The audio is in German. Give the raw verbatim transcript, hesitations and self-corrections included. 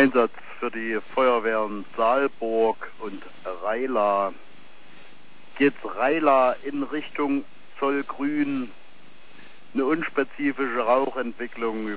Einsatz für die Feuerwehren Saalburg und Reila. Jetzt Reila in Richtung Zollgrün, eine unspezifische Rauchentwicklung